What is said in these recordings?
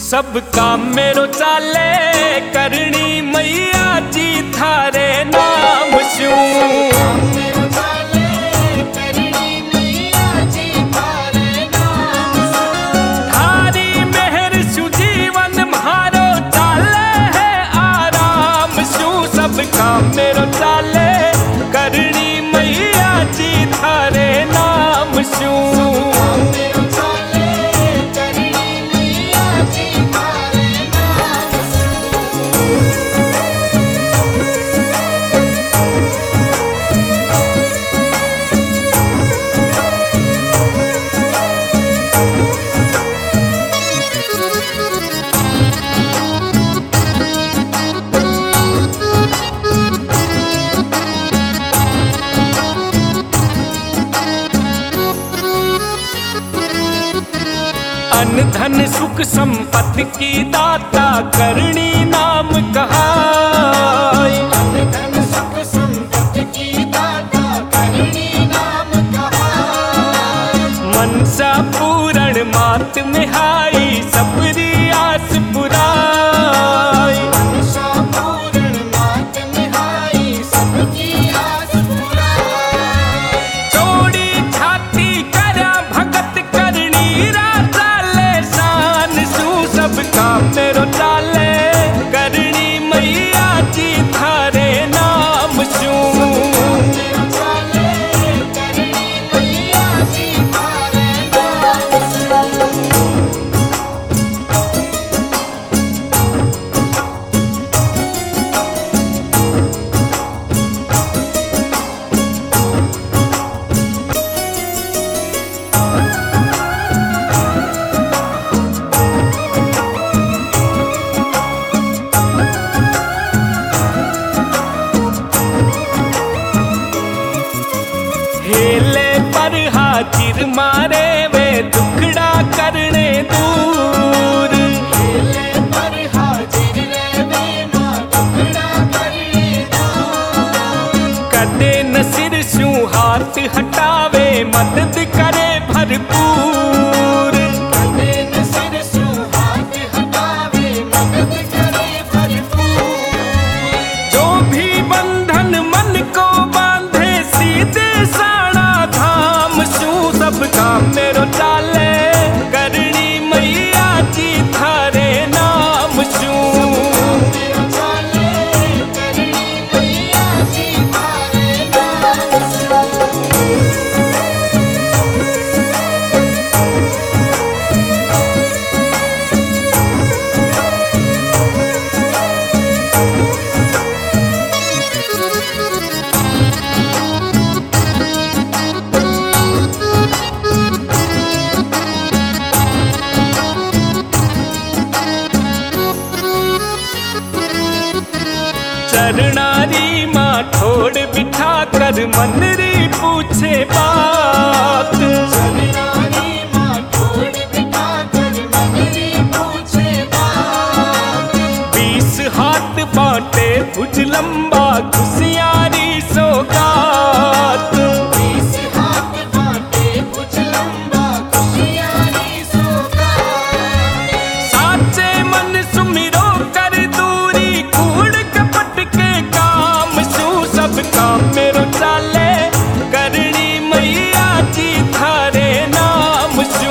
सब काम मेरो चाले करनी मैया जी थारे नाम शू। थारी मेहर शू जीवन म्हारो चाले है आराम शू। सब काम मेरो चाले करनी मैया जी थारे नाम शू। अन्न धन सुख संपत्ति की दाता करनी नाम कहाई। अन्न धन सुख संपत्ति की दाता करनी नाम कहाई। मनसा पूरण मात में हाई सबरी आस पुराई। मनसा पूरण मात में हाई सबकी आस पुराई। चौड़ी छाती करा भगत करनी राजा सब काम मेरो चाले करनी मैया जी थारे नाम शू। हेले पर हाजिर मारे वे दुखड़ा करने दूर। हेले पर हाजिर रे वे मां दुखड़ा करने दूर। कदे न सिर शू हाथ हटावे मदद करे भरपूर। कदे न सिर शू हाथ हटावे मदद करे भरपूर। जो भी बंधन मन को बांधे सीधे साड़ा धाम शू। सब काम मेरो चाले करनी मैया जी थारे नाम शू। चरणारी माँ ठोड़ बिठा कर मनरी पूछे बात। चरणारी माँ ठोड़ बिठा कर मनरी पूछे बात। 20 हाथ बांटे भुज लंबा खुशियारी सौगात। 20 हाथ बांटे भुज लंबा खुशियारी सौगात। साचे मन सुमिरो कर दूरी कूड़ कपट के काम शू। सब काम मेरो चाले करनी मैया जी थारे नाम शू।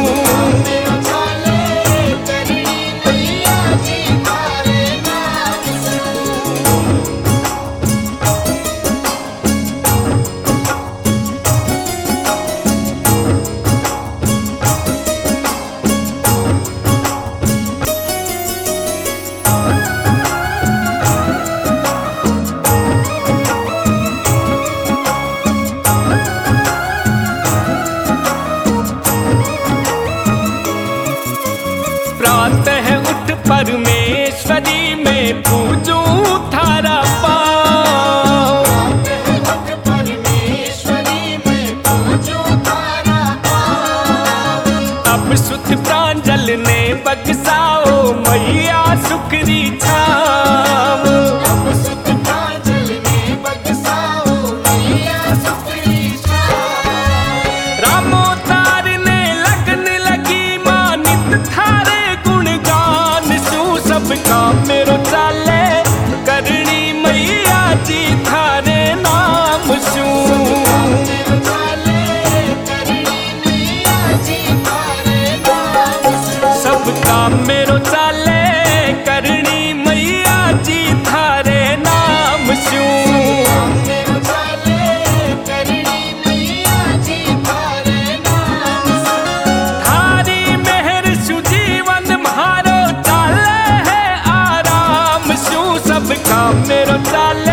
प्रातः उठ परमेश्वरी में पूजूं थारा पाँव। परमेश्वरी में पूजूं थारा पाँव। अब सुत प्रांजल ने बगसाओ मैया सुखरी छाव। अब सुत प्रांजल ने बगसाओ मैया सुखरी छाव। रामोतार ने लगन लगी मानित थारे गुणगान। सब काम मेरो चाले।